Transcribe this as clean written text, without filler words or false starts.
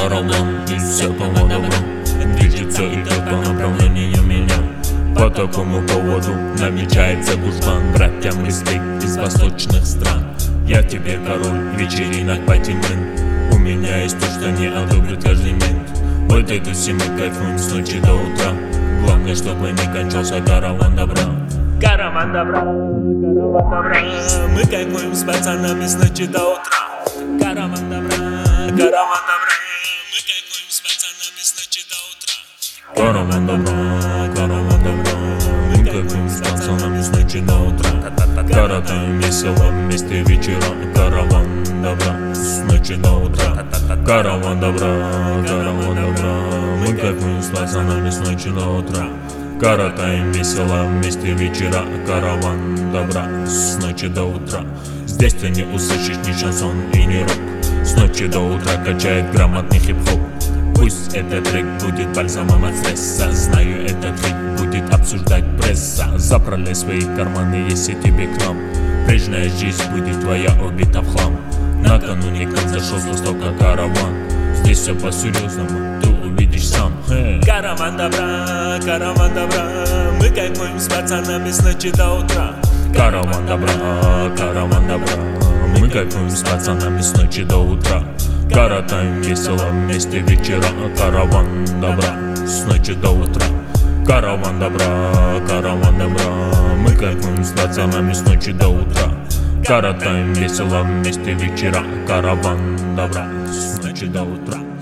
караван из всякого добра движется, идет по направлению меня. По такому поводу намечается гужбан. Братьям респект из восточных стран. Я тебе король вечеринок Патимен. У меня есть то, что не одобрит каждый мент. Вот эту все мы кайфуем с ночи до утра. Главное, чтобы не кончался караван добра. Караван добра, караван добра. Мы кайфуем с пацанами с ночи до утра. Караван добра, караван добра. Мы кайфуем с пацанами с ночи до утра. Караван добра, караван добра. Мы кайфуем с пацанами с ночи до утра. Коротаем весело вместе вечера. Караван добра с ночи до утра. Караван добра, караван добра. Мы кайфуем с пацанами с ночи до утра. Коротаем весело вместе вечера. Караван добра с ночи до утра. Здесь ты не услышишь ни шансон и ни рок. С ночи до утра качает грамотный хип-хоп. Пусть этот трек будет бальзамом от стресса. Знаю, этот трек будет обсуждать пресса. Заправляй свои карманы, если тебе к нам. Прежняя жизнь будет твоя убита в хлам. Накануне к нам зашел с востока караван. Здесь все по-серьезному, ты увидишь сам. Караван добра, караван добра. Мы кайфуем с пацанами с ночи до утра. Караван добра, караван добра. Мы кайфуем с пацанами с ночи до утра. Коротаем весело вместе вечера. Караван добра с ночи до утра. Караван добра, караван добра. Мы кайфуем с пацанами с ночи до утра. Коротаем весело вместе вечера. Караван добра с ночи до утра.